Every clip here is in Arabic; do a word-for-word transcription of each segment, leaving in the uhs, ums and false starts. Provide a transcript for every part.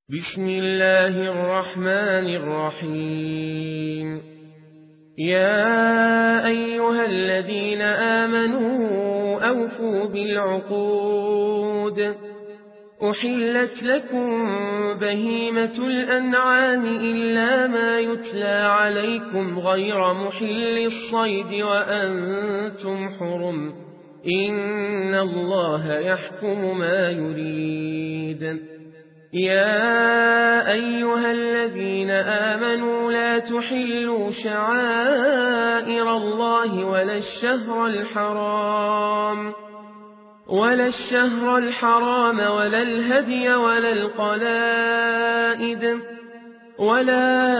بسم الله الرحمن الرحيم. يا أيها الذين آمنوا أوفوا بالعقود. أحلت لكم بهيمة الأنعام إلا ما يتلى عليكم غير محل الصيد وأنتم حرم، إن الله يحكم ما يريد. يا أيها الذين آمنوا لا تحلوا شعائر الله ولا الشهر الحرام ولا الشهر الحرام ولا الهدي ولا القلائد ولا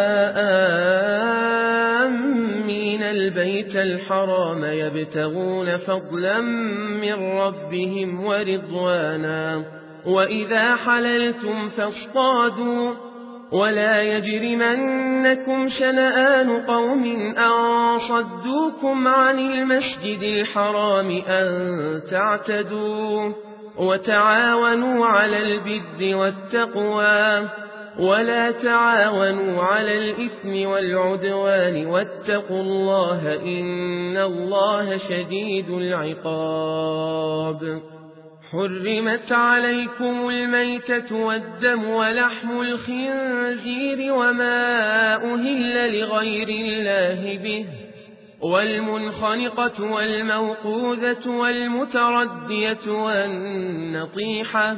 آمين البيت الحرام يبتغون فضلا من ربهم ورضوانا، وإذا حللتم فاصطادوا، ولا يجرمنكم شنآن قوم أن صدوكم عن المسجد الحرام أن تعتدوا، وتعاونوا على البر والتقوى ولا تعاونوا على الإثم والعدوان، واتقوا الله إن الله شديد العقاب. حرمت عليكم الميتة والدم ولحم الخنزير وما أهل لغير الله به، والمنخنقة والموقوذة والمتردية والنطيحة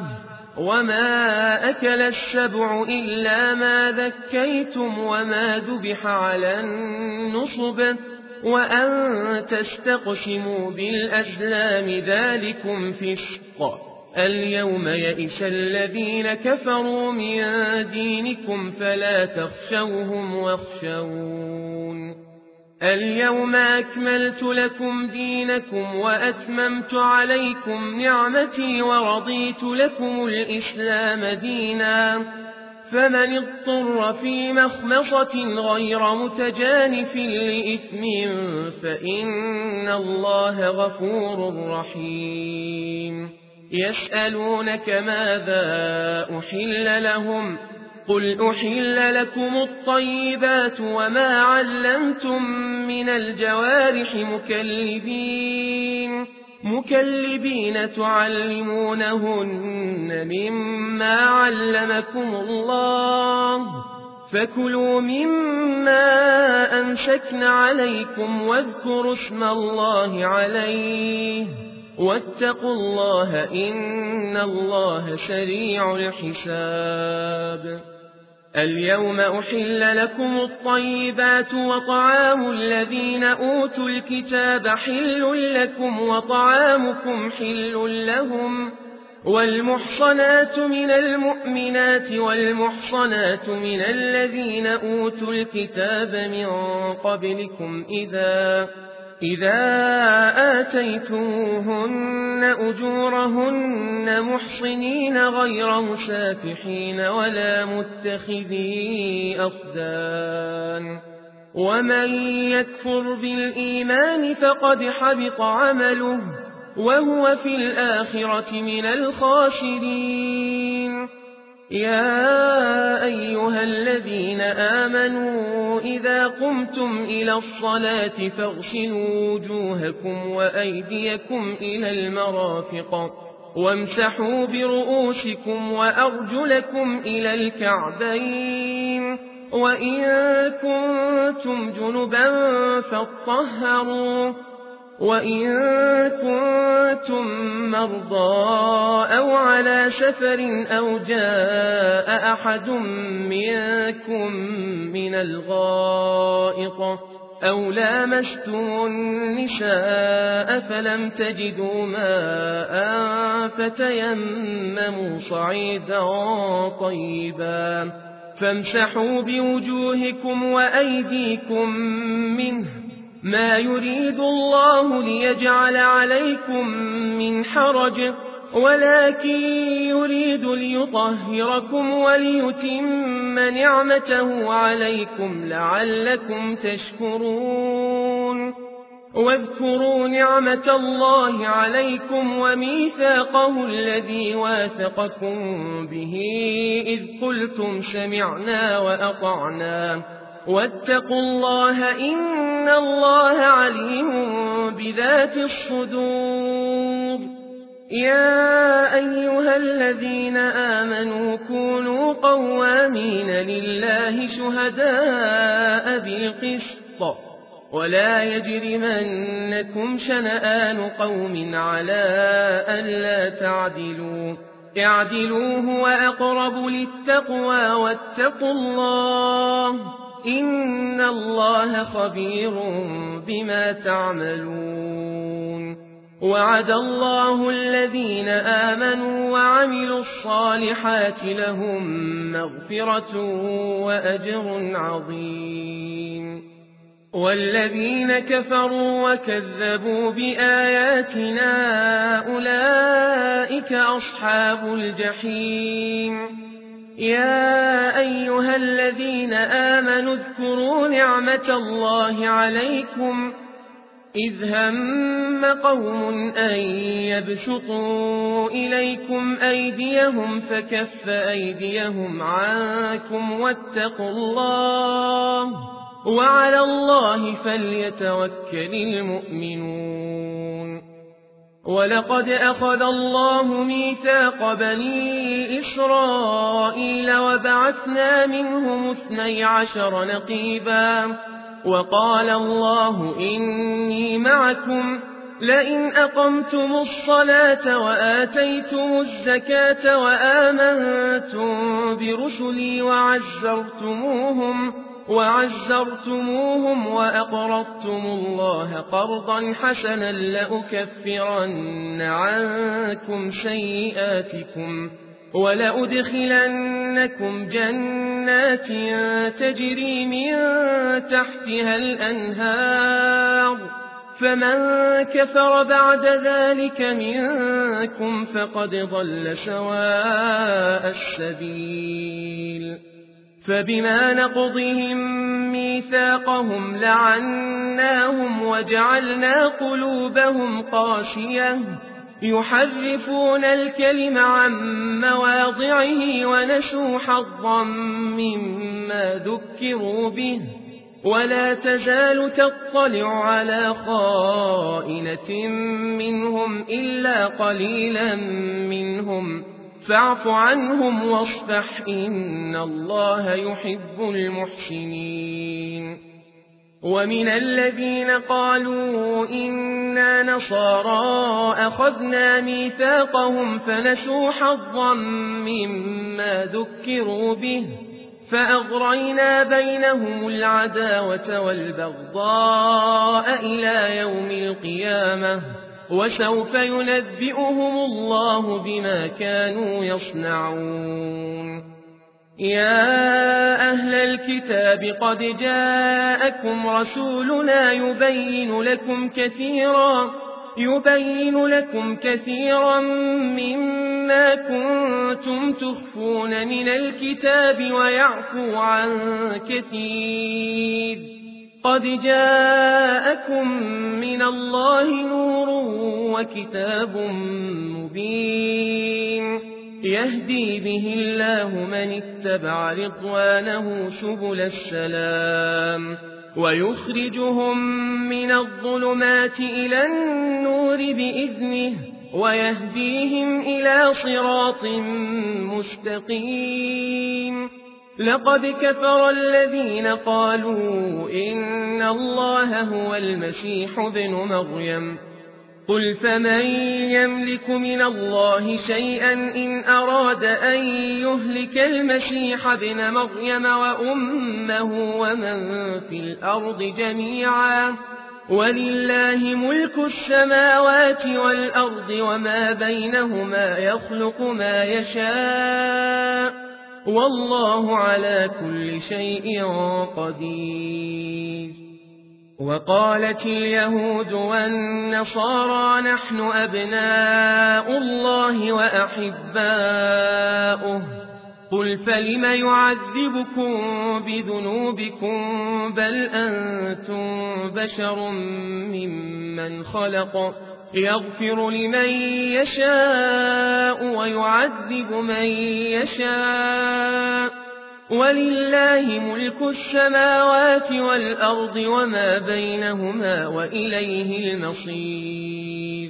وما أكل السبع إلا ما ذكيتم وما ذبح على النصب، وأن تستقسموا بالأزلام ذلكم فسق. اليوم يئس الذين كفروا من دينكم فلا تخشوهم واخشون. اليوم أكملت لكم دينكم وأتممت عليكم نعمتي ورضيت لكم الإسلام دينا، فمن اضطر في مخمصة غير متجانف لإثم فإن الله غفور رحيم. يسألونك ماذا أحل لهم؟ قل أحل لكم الطيبات وما علمتم من الجوارح مكلبين مكلبين تعلمونهن مما علمكم الله، فكلوا مما أمسكن عليكم واذكروا اسم الله عليه، واتقوا الله إن الله سريع الحساب. اليوم أحل لكم الطيبات وطعام الذين أوتوا الكتاب حل لكم وطعامكم حل لهم، والمحصنات من المؤمنات والمحصنات من الذين أوتوا الكتاب من قبلكم إذا إذا آتيتموهن أجورهن محصنين غير مسافحين ولا متخذي أخدان، ومن يكفر بالإيمان فقد حبط عمله وهو في الآخرة من الخاسرين. يا أيها الذين آمنوا إذا قمتم إلى الصلاة فاغسلوا وجوهكم وأيديكم إلى المرافق وامسحوا برؤوسكم وأرجلكم إلى الكعبين، وإن كنتم جنبا فاطهروا، وإن كنتم مرضى أو على سفر أو جاء أحد منكم من الغائط أو لامستم النساء فلم تجدوا ماء فتيمموا صعيدا طيبا فامسحوا بوجوهكم وأيديكم منه، ما يريد الله ليجعل عليكم من حرج ولكن يريد ليطهركم وليتم نعمته عليكم لعلكم تشكرون. واذكروا نعمة الله عليكم وميثاقه الذي واثقكم به إذ قلتم سمعنا وأطعنا واتقوا الله إن الله عليم بذات الصدور. يا أيها الذين آمنوا كونوا قوامين لله شهداء بالقسط ولا يجرمنكم شنآن قوم على ألا تعدلوا اعدلوا هو أقرب للتقوى واتقوا الله إن الله خبير بما تعملون. وعد الله الذين آمنوا وعملوا الصالحات لهم مغفرة وأجر عظيم. والذين كفروا وكذبوا بآياتنا أولئك أصحاب الجحيم. يا أيها الذين آمنوا اذكروا نعمة الله عليكم إذ هم قوم أن يبسطوا إليكم أيديهم فكف أيديهم عنكم واتقوا الله وعلى الله فليتوكل المؤمنون. ولقد أخذ الله ميثاق بني إسرائيل وبعثنا منهم اثني عشر نقيبا وقال الله إني معكم لئن أقمتم الصلاة وآتيتم الزكاة وآمنتم برسلي وعزرتموهم وعزرتموهم وأقرضتم الله قرضا حسنا لأكفرن عنكم سيئاتكم ولأدخلنكم جنات تجري من تحتها الأنهار فمن كفر بعد ذلك منكم فقد ضل سواء السبيل. فبما نقضهم ميثاقهم لعناهم وجعلنا قلوبهم قاسية يحرفون الكلم عن مواضعه ونسوا حظا مما ذكروا به ولا تزال تطلع على خائنة منهم إلا قليلا منهم فاعف عنهم واصفح إن الله يحب المحسنين. ومن الذين قالوا إنا نصارى أخذنا ميثاقهم فنسوا حظا مما ذكروا به فأغرينا بينهم العداوة والبغضاء إلى يوم القيامة وسوف ينبئهم الله بما كانوا يصنعون. يا أهل الكتاب قد جاءكم رسولنا يبين لكم كثيرا يبين لكم كثيرا مما كنتم تخفون من الكتاب ويعفو عن كثير. قد جاءكم من الله نور وكتاب مبين يهدي به الله من اتبع رضوانه سبل السلام ويخرجهم من الظلمات إلى النور بإذنه ويهديهم إلى صراط مستقيم. لقد كفر الذين قالوا إن الله هو المسيح ابن مريم قل فمن يملك من الله شيئا إن أراد أن يهلك المسيح ابن مريم وأمه ومن في الأرض جميعا ولله ملك السماوات والأرض وما بينهما يخلق ما يشاء والله على كل شيء قدير. وقالت اليهود والنصارى نحن أبناء الله وأحباؤه قل فلم يعذبكم بذنوبكم بل أنتم بشر ممن خلق يغفر لمن يشاء ويعذب من يشاء ولله ملك السماوات والأرض وما بينهما وإليه المصير.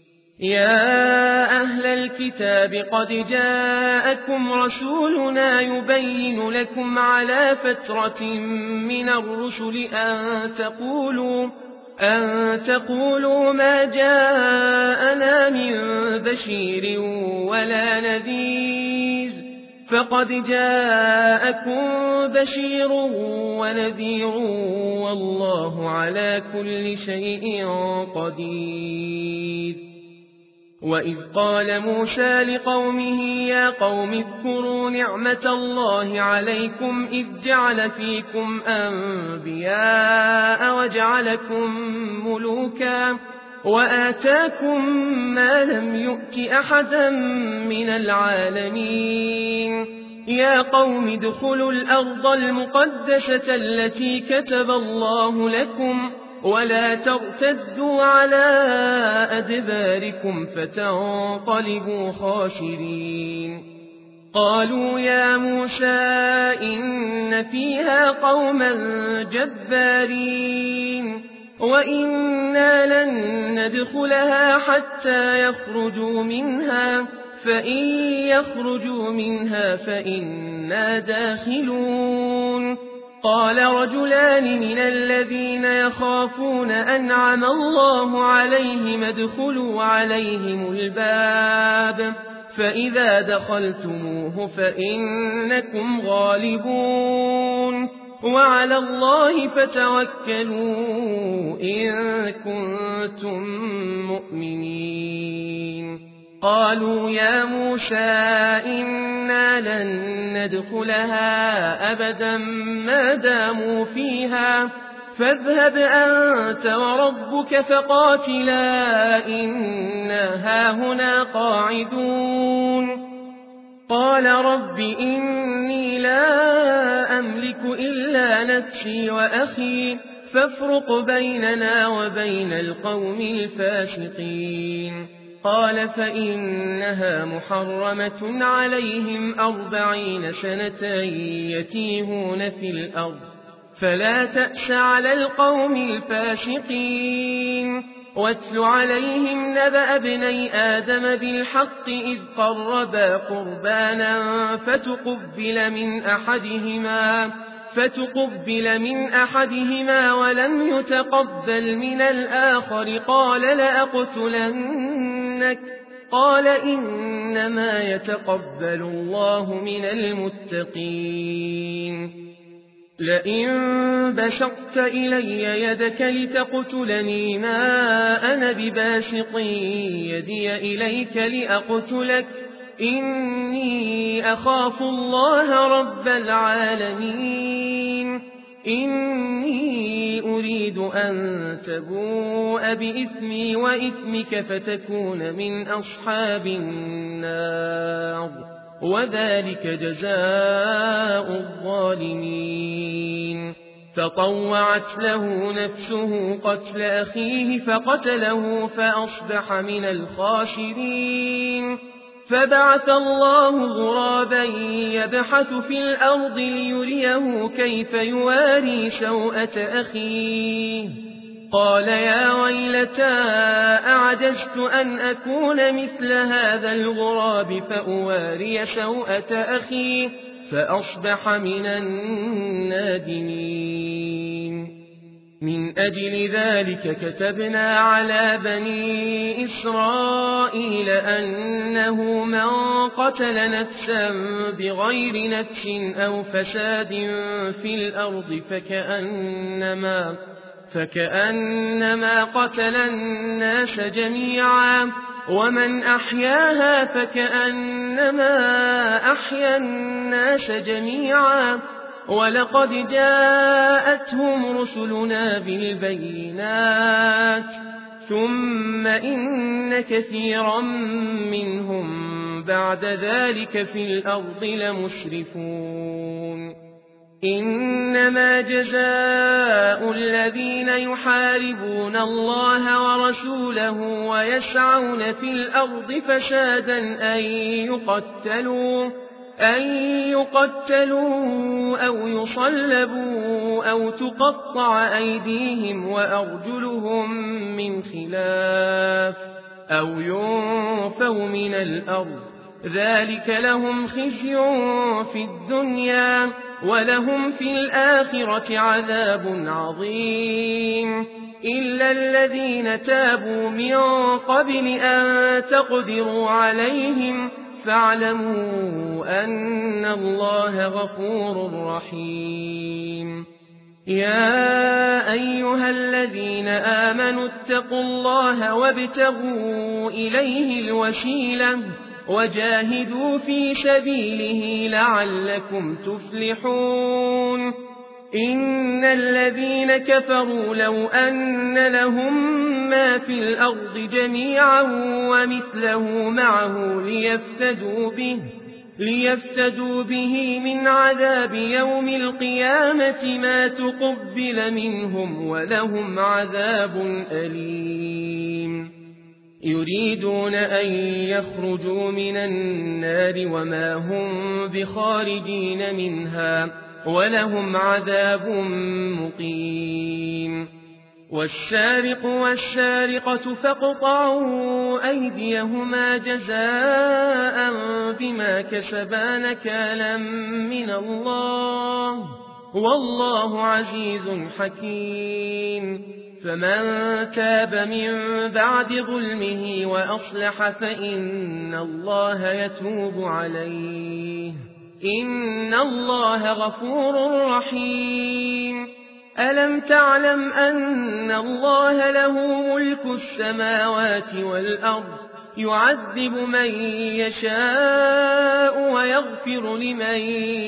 يا أهل الكتاب قد جاءكم رسولنا يبين لكم على فترة من الرسل أن تقولوا أن تقولوا ما جاءنا من بشير ولا نذير فقد جاءكم بشير ونذير والله على كل شيء قدير. وإذ قال موسى لقومه يا قوم اذكروا نعمة الله عليكم إذ جعل فيكم أنبياء وجعلكم ملوكا وآتاكم ما لم يؤت أحدا من العالمين. يا قوم ادخلوا الأرض المقدسة التي كتب الله لكم ولا ترتدوا على أدباركم فتنقلبوا خاسرين. قالوا يا موسى إن فيها قوما جبارين وإنا لن ندخلها حتى يخرجوا منها فإن يخرجوا منها فإنا داخلون. قال رجلان من الذين يخافون أنعم الله عليهم ادخلوا عليهم الباب فإذا دخلتموه فإنكم غالبون وعلى الله فتوكلوا إن كنتم مؤمنين. قالوا يا موسى إنا لن ندخلها أبدا ما داموا فيها فاذهب أنت وربك فقاتلا إنا هاهنا قاعدون. قال رب إني لا أملك إلا نفسي وأخي فافرق بيننا وبين القوم الفاسقين. قال فإنها محرمة عليهم أربعين سنة يتيهون في الأرض فلا تأس على القوم الفاسقين. واتل عليهم نبأ ابني آدم بالحق إذ قربا قربانا فتقبل من أحدهما فتقبل من أحدهما ولم يتقبل من الآخر قال لأقتلنك قال إنما يتقبل الله من المتقين. لئن بسطت إلي يدك لتقتلني ما أنا بباسط يدي إليك لأقتلك إني أخاف الله رب العالمين. إني أريد أن تبوء بإثمي وإثمك فتكون من أصحاب النار وذلك جزاء الظالمين. فطوعت له نفسه قتل أخيه فقتله فأصبح من الخاسرين. فبعث الله غرابا يبحث في الأرض ليريه كيف يواري سوءة أخيه قال يا ويلتى أعجزت أن أكون مثل هذا الغراب فأواري سوءة أخي فأصبح من النادمين. من أجل ذلك كتبنا على بني إسرائيل أنه من قتل نفسا بغير نفس أو فساد في الأرض فكأنما, فكأنما قتل الناس جميعا ومن أحياها فكأنما أحيا الناس جميعا ولقد جاءتهم رسلنا بالبينات ثم إن كثيرا منهم بعد ذلك في الأرض لمسرفون إنما جزاء الذين يحاربون الله ورسوله ويسعون في الأرض فسادا أن يقتلوا أن يقتلوا أو يصلبوا أو تقطع أيديهم وأرجلهم من خلاف أو ينفوا من الأرض ذلك لهم خزي في الدنيا ولهم في الآخرة عذاب عظيم إلا الذين تابوا من قبل أن تقدروا عليهم فاعلموا أن الله غفور رحيم يا أيها الذين آمنوا اتقوا الله وابتغوا إليه الوسيلة وجاهدوا في سبيله لعلكم تفلحون إن الذين كفروا لو أن لهم ما في الأرض جميعا ومثله معه ليفتدوا به ليفتدوا به من عذاب يوم القيامة ما تقبل منهم ولهم عذاب أليم يريدون أن يخرجوا من النار وما هم بخارجين منها ولهم عذاب مقيم والسارق والسارقة فاقطعوا أيديهما جزاء بما كسبا نكالا من الله والله عزيز حكيم فمن تاب من بعد ظلمه وأصلح فإن الله يتوب عليه إن الله غفور رحيم ألم تعلم أن الله له ملك السماوات والأرض يعذب من يشاء ويغفر لمن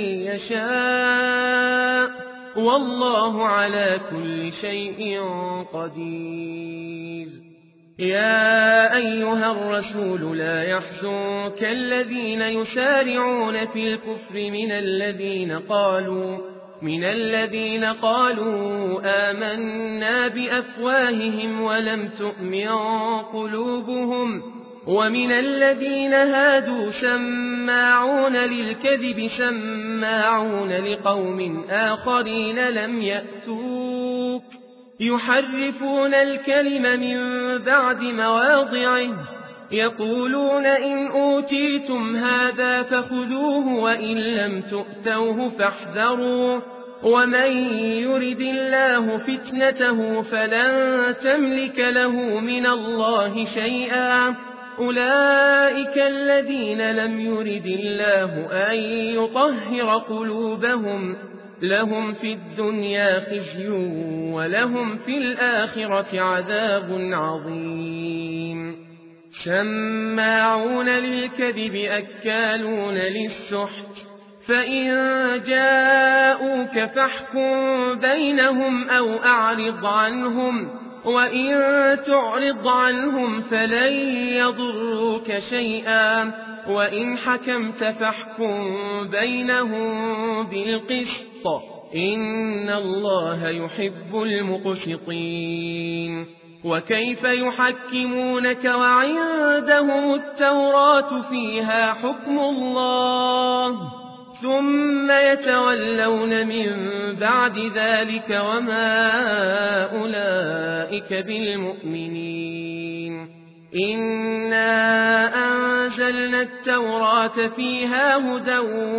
يشاء والله على كل شيء قدير يا أيها الرسول لا يحزنك الذين يسارعون في الكفر من الذين قالوا من الذين قالوا آمنا بأفواههم ولم تؤمن قلوبهم ومن الذين هادوا سماعون للكذب سماعون لقوم آخرين لم يأتوك يحرفون الكلم من بعد مواضعه يقولون إن أوتيتم هذا فخذوه وإن لم تؤتوه فاحذروا ومن يرد الله فتنته فلن تملك له من الله شيئا أولئك الذين لم يرد الله أن يطهر قلوبهم لهم في الدنيا خزي ولهم في الآخرة عذاب عظيم سماعون للكذب أكالون للسحت فإن جاءوك فاحكم بينهم أو أعرض عنهم وإن تعرض عنهم فلن يضروك شيئا وإن حكمت فاحكم بينهم بالقسط إن الله يحب المقسطين وكيف يحكمونك وعندهم التوراة فيها حكم الله ثم يتولون من بعد ذلك وما أولئك بالمؤمنين إنا أنزلنا التوراة فيها هدى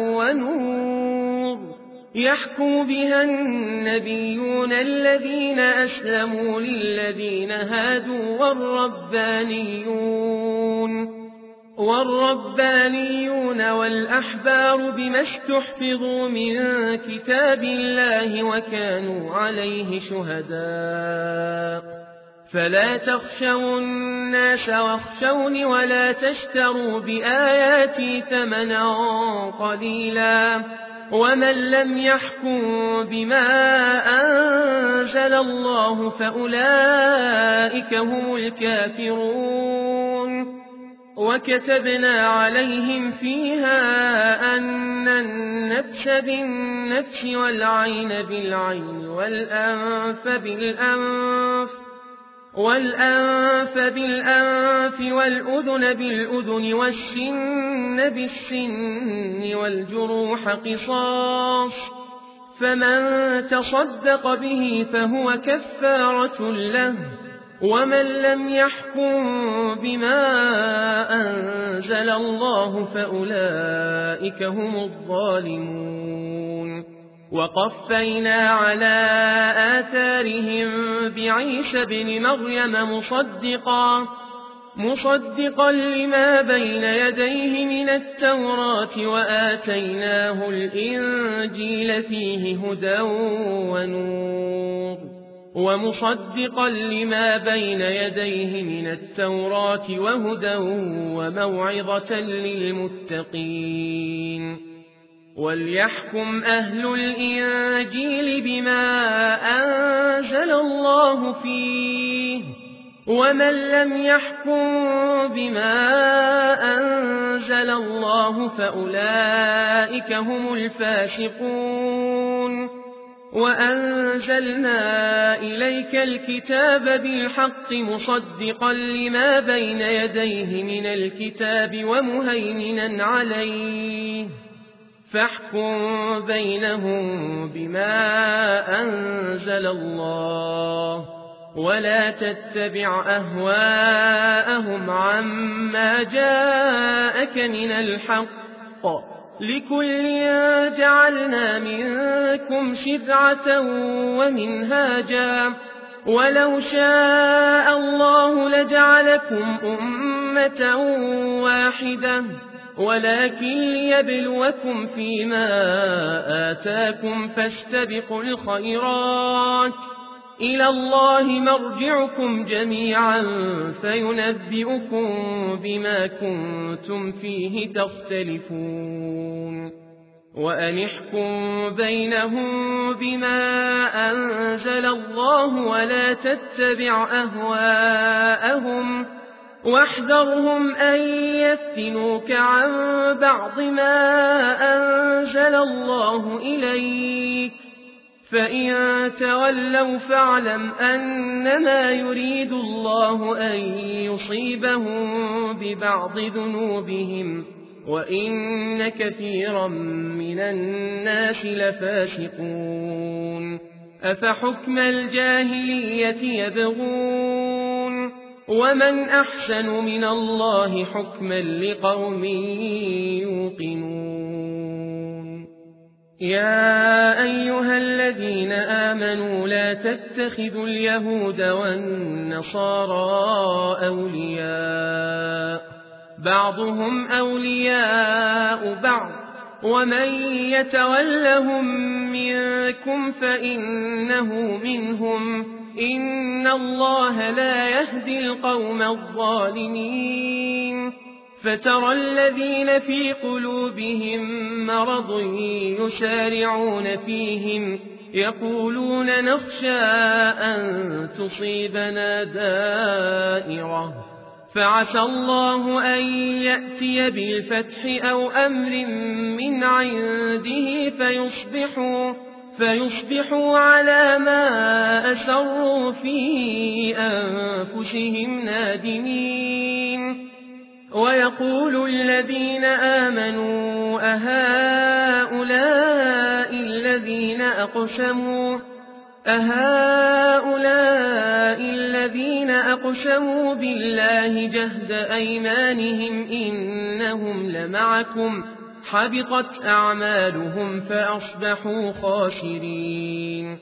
ونور يحكم بها النبيون الذين أسلموا للذين هادوا والربانيون والربانيون والأحبار بما استحفظوا من كتاب الله وكانوا عليه شهداء فلا تخشوا الناس واخشوني ولا تشتروا بآياتي ثمنا قليلا ومن لم يحكم بما أنزل الله فأولئك هم الكافرون وكتبنا عليهم فيها أن النفس بالنفس والعين بالعين والأنف بالأنف والأنف بالأنف والأذن بالأذن والسن بالسن والجروح قصاص، فمن تصدق به فهو كفارة له، ومن لم يحكم بما أنزل الله فأولئك هم الظالمون. وقفينا على آثارهم بعيسى بن مريم مصدقا مصدقا لما بين يديه من التوراة، وآتيناه الإنجيل فيه هدى ونور، ومصدقا لما بين يديه من التوراة وهدى وموعظة للمتقين. وليحكم أهل الإنجيل بما أنزل الله فيه، ومن لم يحكم بما أنزل الله فأولئك هم الفاسقون. وأنزلنا إليك الكتاب بالحق مصدقا لما بين يديه من الكتاب ومهيمنا عليه، فاحكم بينهم بما أنزل الله، ولا تتبع أهواءهم عما جاءك من الحق، لكل جعلنا منكم شرعة ومنهاجا، ولو شاء الله لجعلكم أمة واحدة، ولكن ليبلوكم فيما آتاكم، فاستبقوا الخيرات، إلى الله مرجعكم جميعا فينبئكم بما كنتم فيه تختلفون. وأن احكم بينهم بما أنزل الله، ولا تتبع أهواءهم، واحذرهم أن يفتنوك عن بعض ما أنزل الله إليك، فإن تولوا فاعلم أنما يريد الله أن يصيبهم ببعض ذنوبهم، وإن كثيرا من الناس لفاسقون. أفحكم الجاهلية يبغون، ومن أحسن من الله حكما لقوم يوقنون. يا أيها الذين آمنوا لا تتخذوا اليهود والنصارى أولياء، بعضهم أولياء بعض، ومن يتولهم منكم فإنه منهم، إن الله لا يهدي القوم الظالمين. فترى الذين في قلوبهم مرض يسارعون فيهم، يقولون نخشى أن تصيبنا دائرة، فعسى الله أن يأتي بالفتح أو أمر من عنده فيصبحوا فيصبحوا على ما أسروا في أنفسهم نادمين. ويقول الذين آمنوا أهؤلاء الذين أقسموا أهؤلاء الذين أقسموا بالله جهد أيمانهم إنهم لمعكم، حبطت أعمالهم فأصبحوا خاسرين.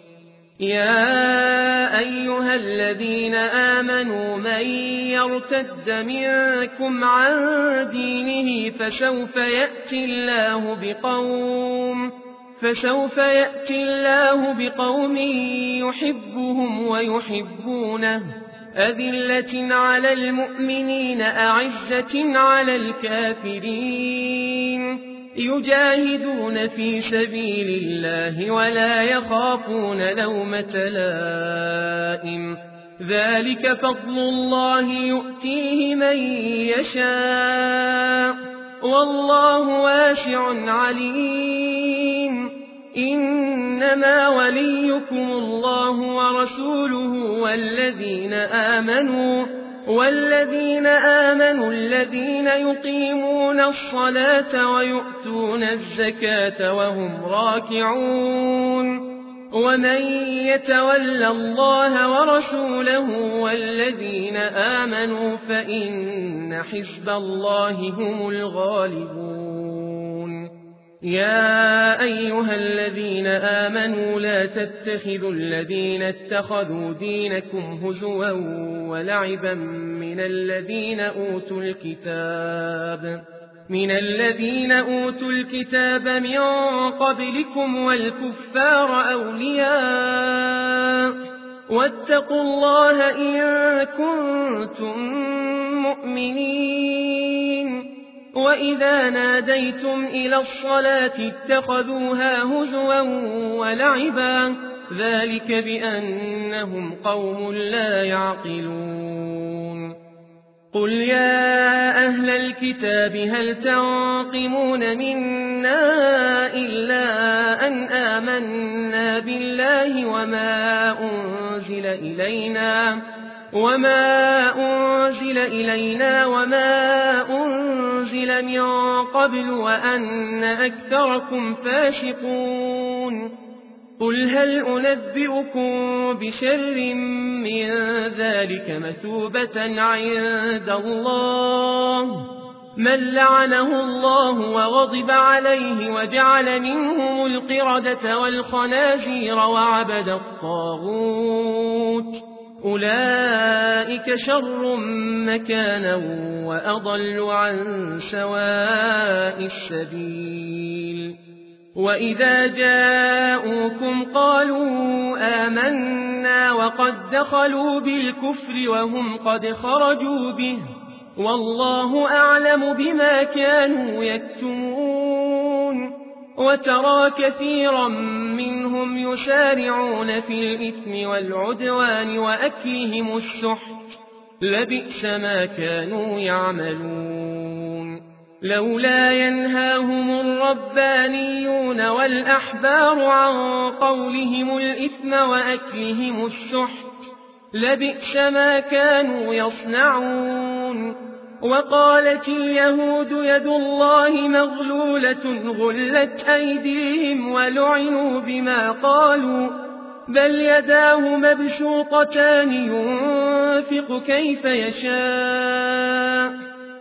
يا أيها الذين آمنوا من يرتد منكم عن دينه فسوف يأتي الله بقوم فسوف يأتي الله بقوم يحبهم ويحبونه، أذلة على المؤمنين أعزة على الكافرين، يجاهدون في سبيل الله ولا يخافون لومة لائم، ذلك فضل الله يؤتيه من يشاء والله واسع عليم إنما وليكم الله ورسوله والذين آمنوا والذين آمنوا الذين يقيمون الصلاة ويؤتون الزكاة وهم راكعون ومن يتول الله ورسوله والذين آمنوا فإن حزب الله هم الغالبون يا أيها الذين آمنوا لا تتخذوا الذين اتخذوا دينكم هزوا ولعبا من الذين أوتوا الكتاب من الذين أوتوا الكتاب من قبلكم والكفار أولياء واتقوا الله إن كنتم مؤمنين وإذا ناديتم إلى الصلاة اتخذوها هزوا ولعبا ذلك بأنهم قوم لا يعقلون قل يا أهل الكتاب هل تنقمون منا إلا أن آمنا بالله وما أنزل إلينا وما أنزل إلينا وما أنزل من قبل وأن أكثركم فاسقون قل هل أنبئكم بشر من ذلك مثوبة عند الله من لعنه الله وغضب عليه وجعل منهم القردة والخنازير وعبد الطاغوت أولئك شر مكانا وأضل عن سواء السبيل وإذا جاءوكم قالوا آمنا وقد دخلوا بالكفر وهم قد خرجوا به والله أعلم بما كانوا يكتمون وترى كثيرا منهم يسارعون في الإثم والعدوان وأكلهم السحت لبئس ما كانوا يعملون لولا ينهاهم الربانيون والأحبار عن قولهم الإثم وأكلهم السحت لبئس ما كانوا يصنعون وقالت اليهود يد الله مغلولة غلت أيديهم ولعنوا بما قالوا بل يداه مبسوطتان ينفق كيف يشاء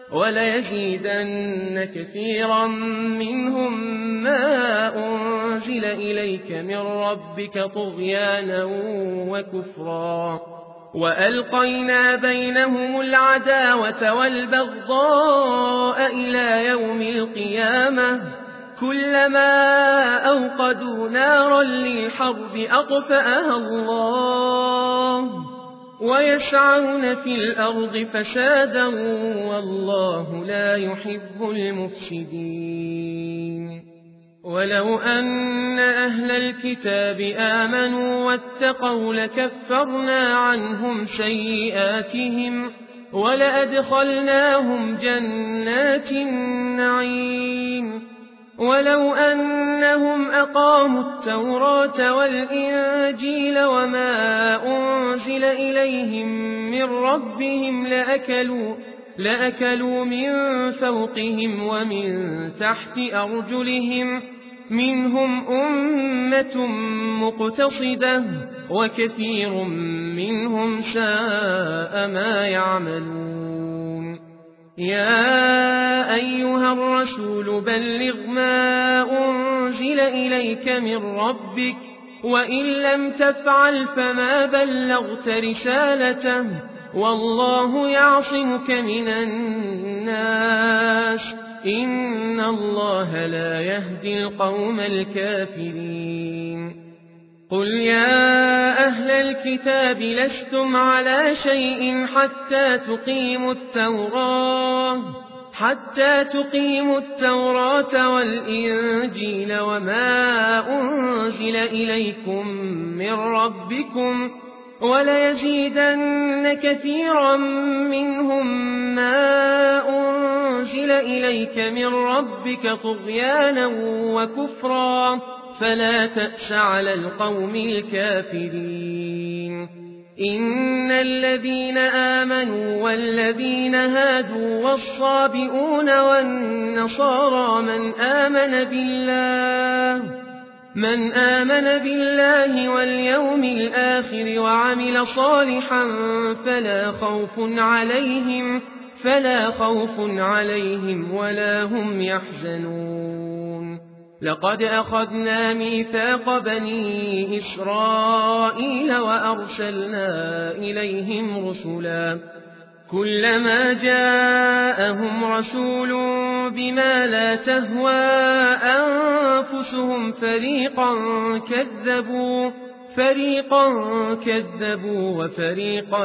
وليزيدن كثيرا منهم ما أنزل إليك من ربك طغيانا وكفرا وألقينا بينهم العداوة والبغضاء إلى يوم القيامة كلما أوقدوا نارا للحرب أطفأها الله ويسعون في الأرض فسادا والله لا يحب المفسدين ولو أن أهل الكتاب آمنوا واتقوا لكفرنا عنهم سيئاتهم ولأدخلناهم جنات النعيم ولو أنهم أقاموا التوراة والإنجيل وما أنزل إليهم من ربهم لأكلوا, لأكلوا من فوقهم ومن تحت أرجلهم منهم أمة مقتصدة وكثير منهم ساء ما يعملون يا أيها الرسول بلغ ما أنزل إليك من ربك وإن لم تفعل فما بلغت رسالته والله يعصمك من الناس إن الله لا يهدي القوم الكافرين قل يا أهل الكتاب لستم على شيء حتى تقيموا التوراة حتى تقيموا التوراة والإنجيل وما أنزل إليكم من ربكم وليزيدن كثيرا منهم ما أنزل إليك من ربك طغيانا وكفرا فلا تأس على القوم الكافرين. إن الذين آمنوا والذين هادوا والصابئون والنصارى من آمن بالله من آمن بالله واليوم الآخر وعمل صالحا فلا خوف عليهم فلا خوف عليهم ولا هم يحزنون. لقد أخذنا ميثاق بني إسرائيل وأرسلنا إليهم رسلا كلما جاءهم رسول بما لا تهوى أنفسهم فريقا كذبوا فريقا كذبوا وفريقا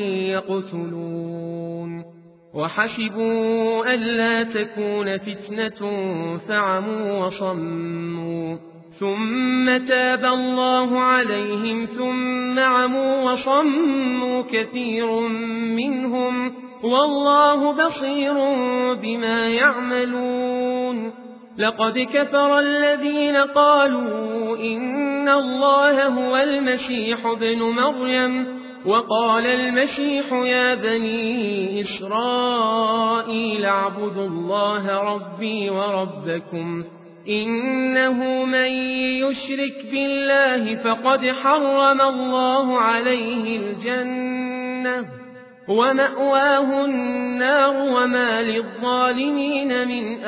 يقتلون وحسبوا ألا تكون فتنة فعموا وصموا ثم تاب الله عليهم ثم عموا وصموا كثير منهم والله بصير بما يعملون. لقد كفر الذين قالوا إن الله هو المسيح ابن مريم وقال المسيح يا بني إسرائيل اعبدوا الله ربي وربكم إنه من يشرك بالله فقد حرم الله عليه الجنة ومأواه النار وما للظالمين من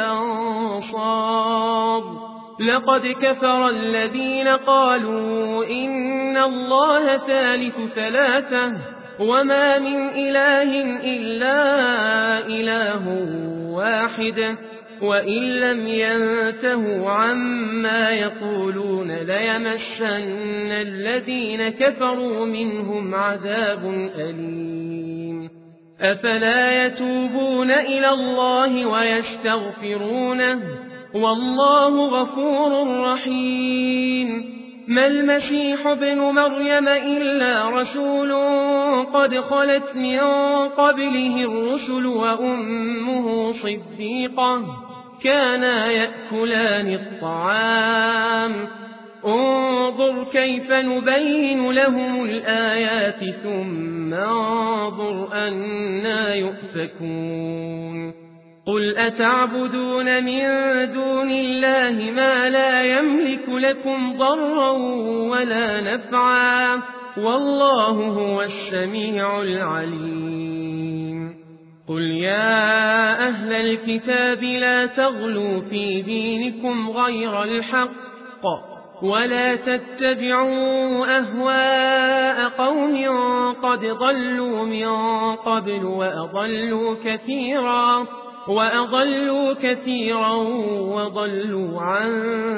أنصار. لقد كفر الذين قالوا إن الله ثالث ثلاثة وما من إله إلا إله واحد وإن لم ينتهوا عما يقولون ليمسن الذين كفروا منهم عذاب أليم. أفلا يتوبون إلى الله ويستغفرونه والله غفور رحيم. ما المسيح ابن مريم إلا رسول قد خلت من قبله الرسل وأمه صديقة كانا يأكلان الطعام انظر كيف نبين لهم الآيات ثم انظر أنا يؤفكون. قل أتعبدون من دون الله ما لا يملك لكم ضرا ولا نفعا والله هو السميع العليم. قل يا أهل الكتاب لا تغلوا في دينكم غير الحق ولا تتبعوا أهواء قوم قد ضلوا من قبل وأضلوا كثيرا وأضلوا كثيرا وضلوا عن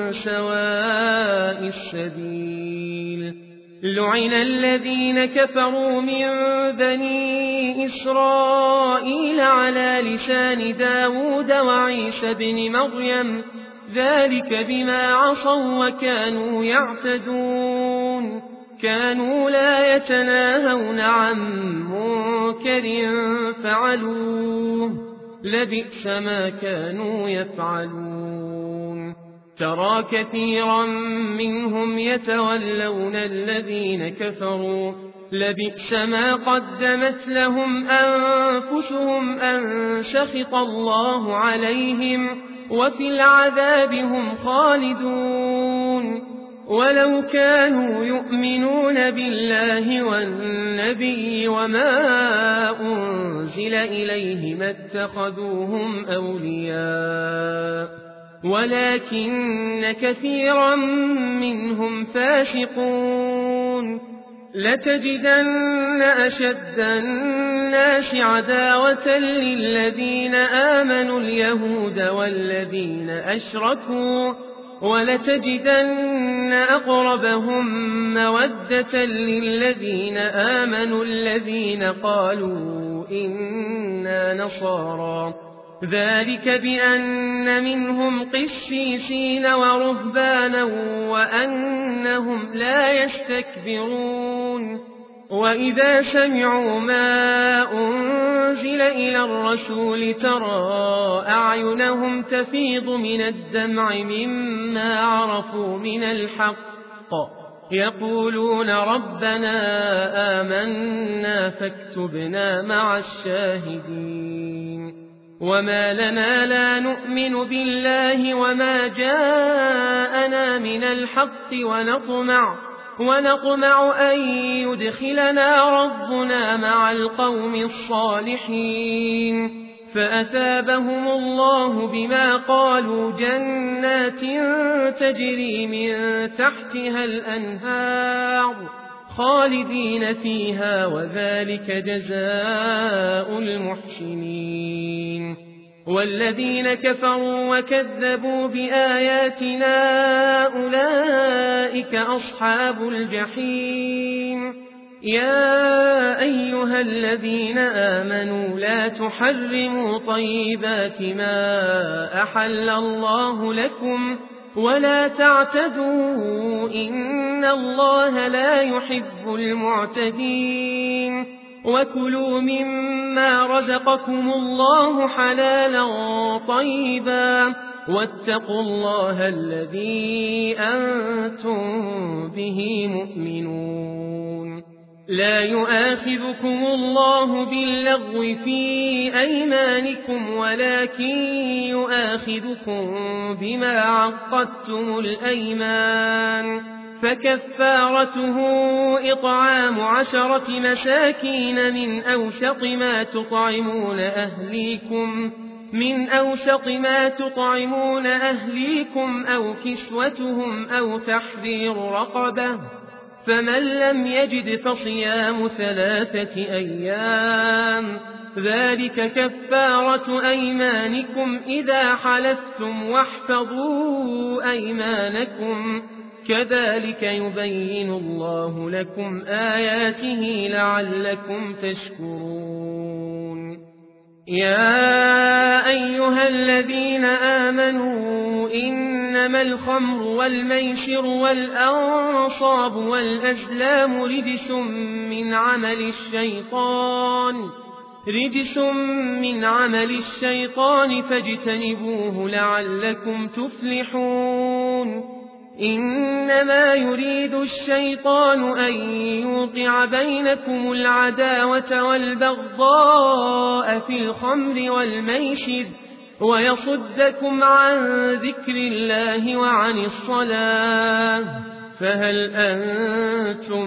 سواء السبيل. لعن الذين كفروا من بني إسرائيل على لسان داود وعيسى بن مريم ذلك بما عصوا وكانوا يعتدون كانوا لا يتناهون عن منكر فعلوه لبئس ما كانوا يفعلون. ترى كثيرا منهم يتولون الذين كفروا لبئس ما قدمت لهم أنفسهم أن سخط الله عليهم وفي العذاب هم خالدون. ولو كانوا يؤمنون بالله والنبي وما أنزل إليه ما اتخذوهم أولياء ولكن كثيرا منهم فاسقون. لتجدن أشد الناس عداوة للذين آمنوا اليهود والذين أشركوا ولتجدن أقربهم مودة للذين آمنوا الذين قالوا إنا نصارى ذلك بأن منهم قسيسين ورهبانا وأنهم لا يستكبرون. وإذا سمعوا ما أنزل إلى الرسول ترى أعينهم تفيض من الدمع مما عرفوا من الحق يقولون ربنا آمنا فاكتبنا مع الشاهدين وما لنا لا نؤمن بالله وما جاءنا من الحق ونطمع ونطمع أن يدخلنا ربنا مع القوم الصالحين فأثابهم الله بما قالوا جنات تجري من تحتها الأنهار خالدين فيها وذلك جزاء المحسنين والذين كفروا وكذبوا بآياتنا أولئك أصحاب الجحيم يا أيها الذين آمنوا لا تحرموا طيبات ما أحل الله لكم ولا تعتدوا إن الله لا يحب المعتدين وكلوا مما رزقكم الله حلالا طيبا واتقوا الله الذي أنتم به مؤمنون لا يؤاخذكم الله باللغو في أيمانكم ولكن يؤاخذكم بما عقدتم الأيمان فكفارته إطعام عشرة مساكين من أوسط ما تطعمون أهليكم من أوسط ما تطعمون أهليكم أو كسوتهم أو تحرير رقبة فمن لم يجد فصيام ثلاثة أيام ذلك كفارة أيمانكم إذا حلفتم واحفظوا أيمانكم كذلك يبين الله لكم آياته لعلكم تشكرون يا أيها الذين آمنوا إنما الخمر والميسر والأنصاب والأزلام رجس من عمل الشيطان رجس من عمل الشيطان فاجتنبوه لعلكم تفلحون إنما يريد الشيطان أن يوقع بينكم العداوة والبغضاء في الخمر والميسر ويصدكم عن ذكر الله وعن الصلاة فهل أنتم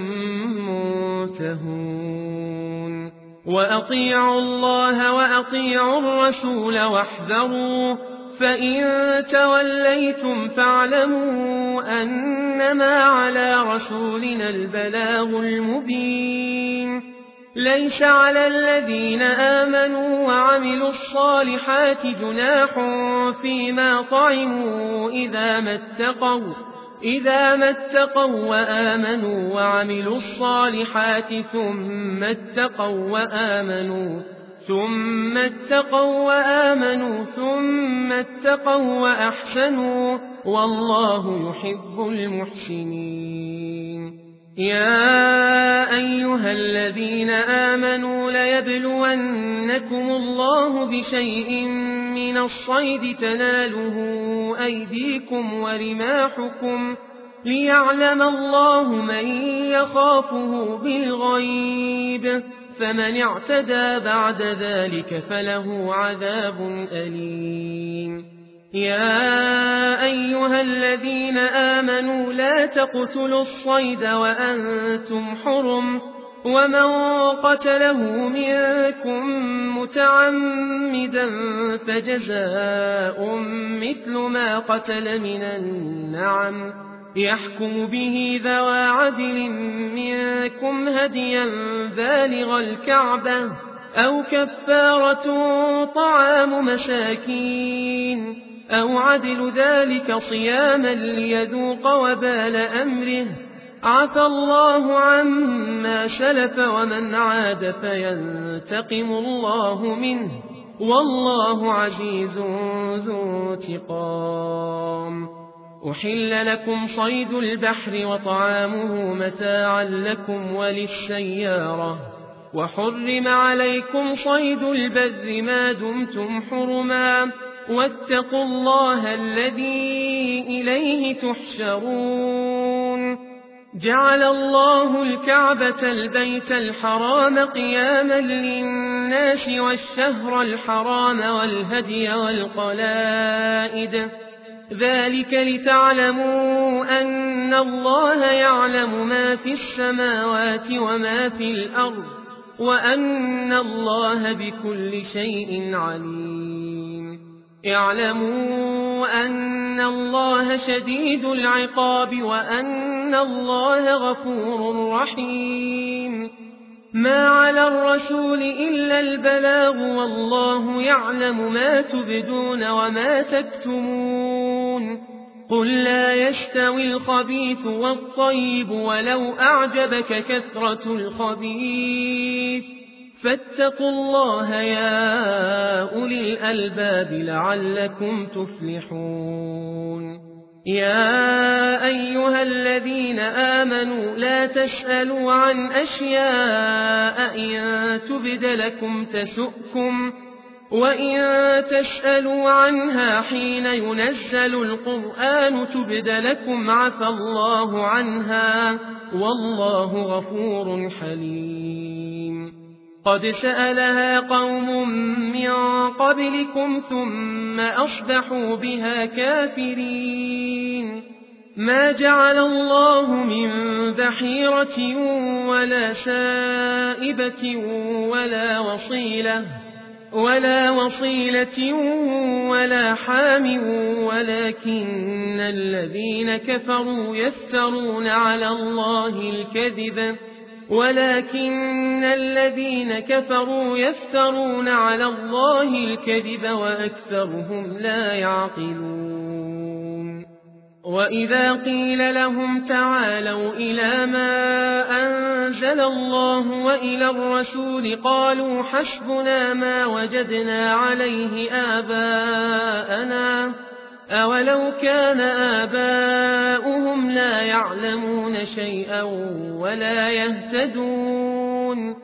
منتهون وأطيعوا الله وأطيعوا الرسول واحذروا فإن توليتم فاعلموا أنما على رسولنا البلاغ المبين ليس على الذين آمنوا وعملوا الصالحات جناح فيما طعموا إذا ما اتقوا إذا ما اتقوا وآمنوا وعملوا الصالحات ثم اتقوا وآمنوا ثم اتقوا وآمنوا ثم اتقوا وأحسنوا والله يحب المحسنين يا أيها الذين آمنوا ليبلونكم الله بشيء من الصيد تناله أيديكم ورماحكم ليعلم الله من يخافه بالغيب فمن اعتدى بعد ذلك فله عذاب أليم يا أيها الذين آمنوا لا تقتلوا الصيد وأنتم حرم ومن قتله منكم متعمدا فجزاء مثل ما قتل من النعم يحكم به ذوى عدل منكم هديا بالغ الكعبة أو كفارة طعام مساكين أو عدل ذلك صياما ليذوق وبال أمره عفى الله عما سلف ومن عاد فينتقم الله منه والله عزيز ذو انتقام أحل لكم صيد البحر وطعامه متاعا لكم وللسيارة وحرم عليكم صيد البر ما دمتم حرما واتقوا الله الذي إليه تحشرون جعل الله الكعبة البيت الحرام قياما للناس والشهر الحرام والهدي والقلائد ذلك لتعلموا أن الله يعلم ما في السماوات وما في الأرض وأن الله بكل شيء عليم اعلموا أن الله شديد العقاب وأن الله غفور رحيم ما على الرسول إلا البلاغ والله يعلم ما تبدون وما تكتمون قل لا يستوي الخبيث والطيب ولو أعجبك كثرة الخبيث فاتقوا الله يا أولي الألباب لعلكم تفلحون يا أيها الذين آمنوا لا تسألوا عن أشياء إن تبد لكم تسؤكم وإن تسألوا عنها حين ينزل القرآن تبد لكم عفى الله عنها والله غفور حليم قد سألها قوم من قبلكم ثم أصبحوا بها كافرين ما جعل الله من بحيرة ولا سائبة ولا وصيلة ولا وصيلة ولا حام ولكن الذين كفروا يفترون على الله الكذب ولكن الذين كفروا يفترون على الله الكذب وأكثرهم لا يعقلون وإذا قيل لهم تعالوا إلى ما أنزل الله وإلى الرسول قالوا حسبنا ما وجدنا عليه آباءنا أولو كان آباؤهم لا يعلمون شيئا ولا يهتدون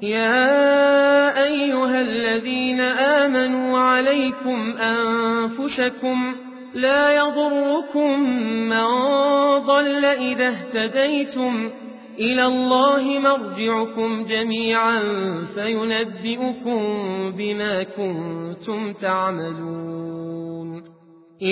يا أيها الذين آمنوا عليكم أنفسكم لا يضركم من ضل إذا اهتديتم إلى الله مرجعكم جميعا فينبئكم بما كنتم تعملون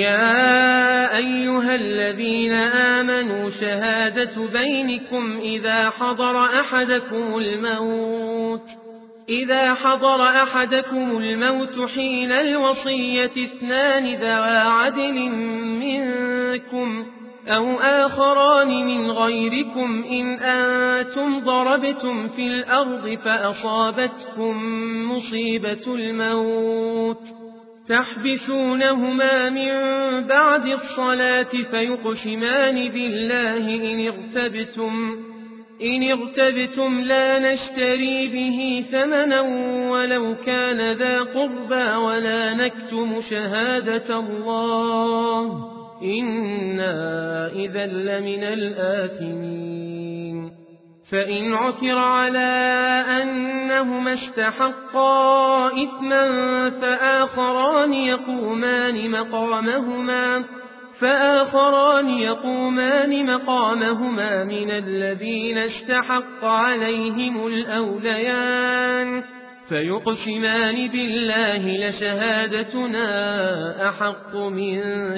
يا أيها الذين آمنوا شهادة بينكم إذا حضر أحدكم الموت إذا حضر أحدكم الموت حين الوصية اثنان ذوى عدل منكم أو آخران من غيركم إن أنتم ضربتم في الأرض فأصابتكم مصيبة الموت تحبسونهما من بعد الصلاة فيقسمان بالله إن ارتبتم إن ارتبتم لا نشتري به ثمنا ولو كان ذا قربى ولا نكتم شهادة الله إنا إذا لمن الآثمين فإن عثر على أنهما استحقا إثما فآخران يقومان مقامهما فآخران يقومان مقامهما من الذين استحق عليهم الأوليان فيقسمان بالله لشهادتنا أحق من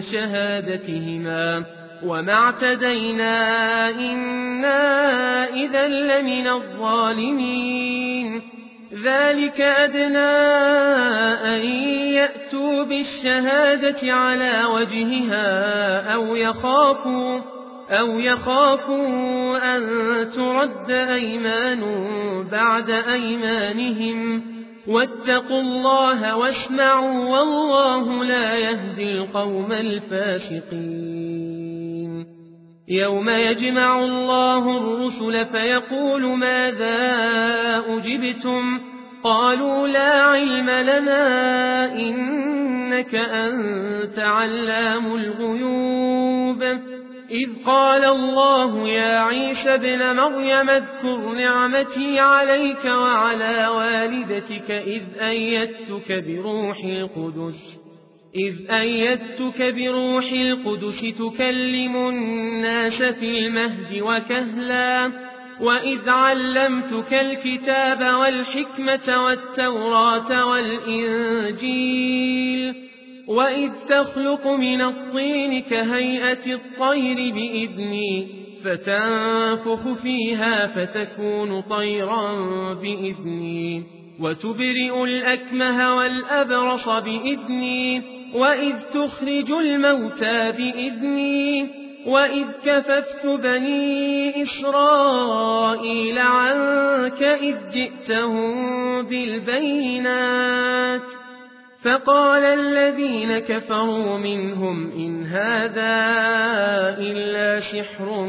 شهادتهما وما اعتدينا إنا إذا لمن الظالمين ذلك أدنى أن يأتوا بالشهادة على وجهها أو يخافوا أو يخافوا أن ترد أيمان بعد أيمانهم واتقوا الله واسمعوا والله لا يهدي القوم الفاسقين يوم يجمع الله الرسل فيقول ماذا أجبتم قالوا لا علم لنا إنك أنت علام الغيوب إذ قال الله يا عيسى ابن مريم اذكر نعمتي عليك وعلى والدتك إذ أيدتك بروح القدس إذ أيدتك بروح القدس تكلم الناس في المهد وكهلا وإذ علمتك الكتاب والحكمة والتوراة والإنجيل وإذ تخلق من الطين كهيئة الطير بإذني فتنفخ فيها فتكون طيرا بإذني وتبرئ الأكمه والأبرص بإذني وإذ تخرج الموتى بإذني وإذ كففت بني إسرائيل عنك إذ جئتهم بالبينات فقال الذين كفروا منهم إن هذا إلا سحر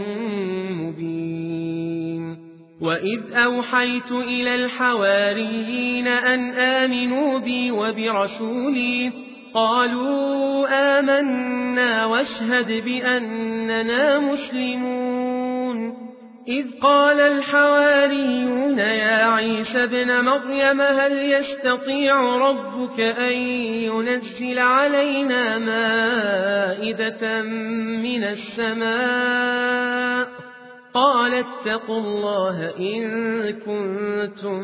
مبين وإذ أوحيت إلى الحواريين أن آمنوا بي وبرسولي قالوا آمنا واشهد بأننا مسلمون إذ قال الحواريون يا عيسى ابن مريم هل يستطيع ربك أن ينزل علينا مائدة من السماء قال اتقوا الله إن كنتم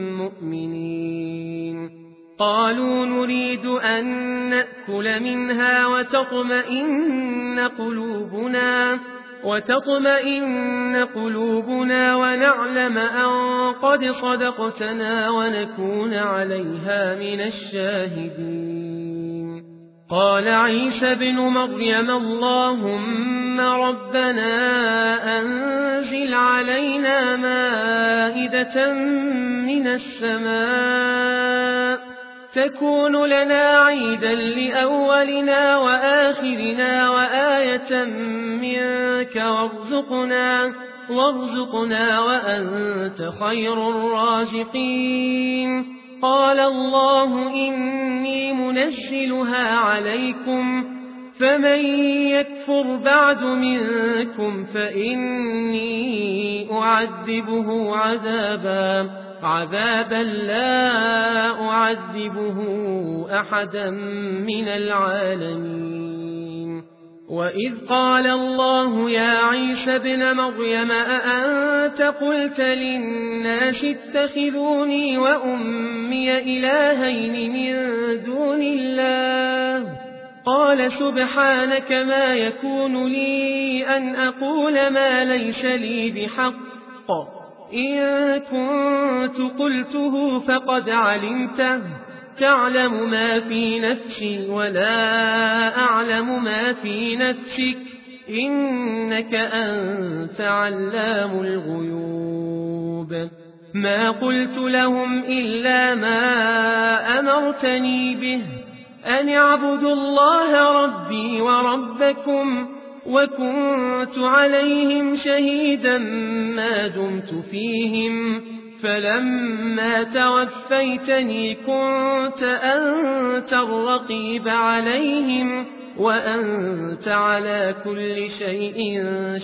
مؤمنين قالوا نريد أن نأكل منها وتطمئن قلوبنا وتطمئن قلوبنا ونعلم أن قد صدقتنا ونكون عليها من الشاهدين قال عيسى ابن مريم اللهم ربنا أنزل علينا مائدة من السماء تكون لنا عيدا لأولنا وآخرنا وآية منك وارزقنا وارزقنا وأنت خير الرازقين قال الله إني منزلها عليكم فمن يكفر بعد منكم فإني أعذبه عذابا عذابا لا أعذبه أحدا من العالمين وإذ قال الله يا عيسى ابن مريم أأنت قلت للناس اتخذوني وأمي إلهين من دون الله قال سبحانك ما يكون لي أن أقول ما ليس لي بحق إن كنت قلته فقد علمته تعلم ما في نفسي ولا أعلم ما في نفسك إنك أنت علام الغيوب ما قلت لهم إلا ما أمرتني به أن اعبدوا الله ربي وربكم وكنت عليهم شهيدا ما دمت فيهم فلما توفيتني كنت أنت الرقيب عليهم وأنت على كل شيء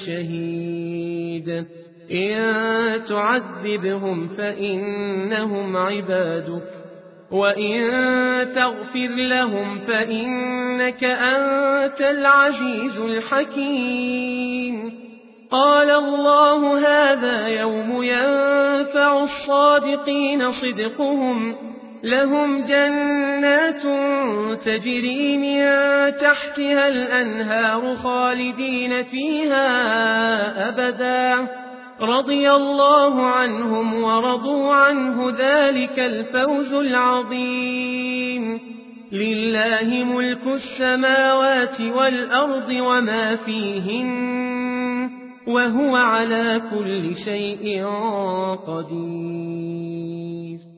شهيد إن تعذبهم فإنهم عبادك وإن تغفر لهم فإنك أنت العزيز الحكيم قال الله هذا يوم ينفع الصادقين صدقهم لهم جنات تجري من تحتها الأنهار خالدين فيها أبدا رضي الله عنهم ورضوا عنه ذلك الفوز العظيم لله ملك السماوات والأرض وما فيهن وهو على كل شيء قدير.